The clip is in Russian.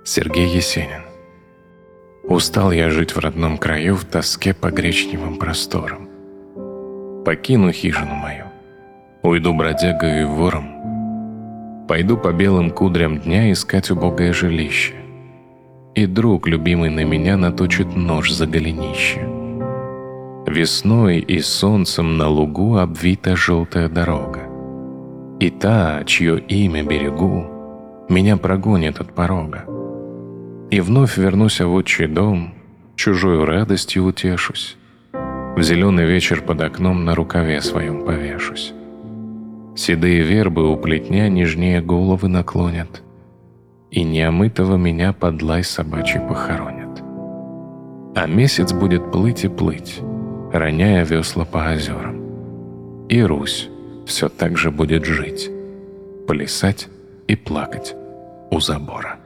Сергей Есенин. Устал я жить в родном краю в тоске по гречневым просторам. Покину хижину мою, уйду бродягою и вором, пойду по белым кудрям дня искать убогое жилище. И друг, любимый, на меня наточит нож за голенище. Весной и солнцем на лугу обвита желтая дорога, и та, чье имя берегу, меня прогонит от порога. И вновь вернусь в отчий дом, чужою радостью утешусь, в зеленый вечер под окном на рукаве своем повешусь. Седые вербы у плетня нежнее головы наклонят, и неомытого меня под лай собачий похоронят. А месяц будет плыть и плыть, роняя весла по озерам. И Русь все так же будет жить, плясать и плакать у забора.